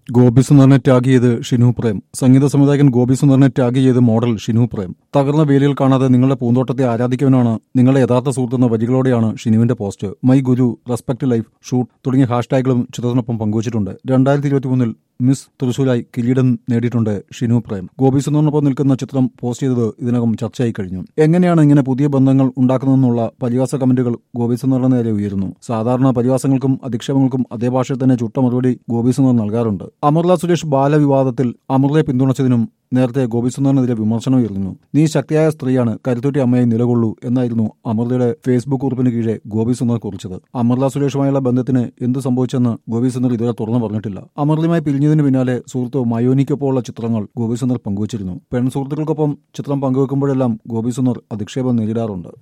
ഗോപി സുന്ദറിനെ ടാഗ് ചെയ്ത് ഷിനു പ്രേം. സംഗീത സംവിധായകൻ ഗോപി സുന്ദറിനെ ടാഗ് ചെയ്ത് മോഡൽ ഷിനു പ്രേം. തകർന്ന വേലിയിൽ കാണാതെ നിങ്ങളുടെ പൂന്തോട്ടത്തെ ആരാധിക്കുവാനാണ് നിങ്ങളുടെ യഥാർത്ഥ സുഹൃത്തെന്ന വരികളോടെയാണ് ഷിനുവിന്റെ post. My guru, respect life, shoot തുടങ്ങിയ ഹാഷ്ടാഗുകളും ചിത്രത്തിനൊപ്പം പങ്കുവച്ചിട്ടുണ്ട്. 2023 മിസ് തൃശൂരായി കിരീടം നേടിയിട്ടുണ്ട് ഷിനു പ്രേം. ഗോപി സുന്ദറിനൊപ്പം നിൽക്കുന്ന ചിത്രം പോസ്റ്റ് ചെയ്തത് ഇതിനകം ചർച്ചയായി കഴിഞ്ഞു. എങ്ങനെയാണ് ഇങ്ങനെ പുതിയ ബന്ധങ്ങൾ ഉണ്ടാക്കുന്നതെന്നുള്ള പരിഹാസ കമന്റുകൾ ഗോപി സുന്ദറിന് നേരെ ഉയരുന്നു. സാധാരണ പരിഹാസങ്ങൾക്കും അധിക്ഷേപങ്ങൾക്കും അതേ ഭാഷയിൽ തന്നെ ചുട്ട മറുപടി ഗോപി സുന്ദർ നൽകാറുണ്ട്. അമൃത സുരേഷ് ബാലവിവാദത്തിൽ അമൃതയെ പിന്തുണച്ചതിനും നേരത്തെ ഗോപി സുന്ദറിനെതിരെ വിമർശനം ഉയർന്നു. നീ ശക്തിയായ സ്ത്രീയാണ്, കരുത്തുറ്റി അമ്മയായി നിലകൊള്ളൂ എന്നായിരുന്നു അമൃതയുടെ ഫേസ്ബുക്ക് കുറിപ്പിന് കീഴെ ഗോപി സുന്ദർ കുറിച്ചത്. അമൃത സുരേഷുമായുള്ള ബന്ധത്തിന് എന്ത് സംഭവിച്ചെന്ന് ഗോപി സുന്ദർ ഇതുവരെ തുറന്നു പറഞ്ഞിട്ടില്ല. അമൃതയുമായി പിരിഞ്ഞതിന് പിന്നാലെ സുഹൃത്ത് മയോനിക്കൊപ്പമുള്ള ചിത്രങ്ങൾ ഗോപി സുന്ദർ പങ്കുവച്ചിരുന്നു. പെൺ സുഹൃത്തുക്കൾക്കൊപ്പം ചിത്രം പങ്കുവെക്കുമ്പോഴെല്ലാം ഗോപി സുന്ദർ അധിക്ഷേപം നേരിടാറുണ്ട്.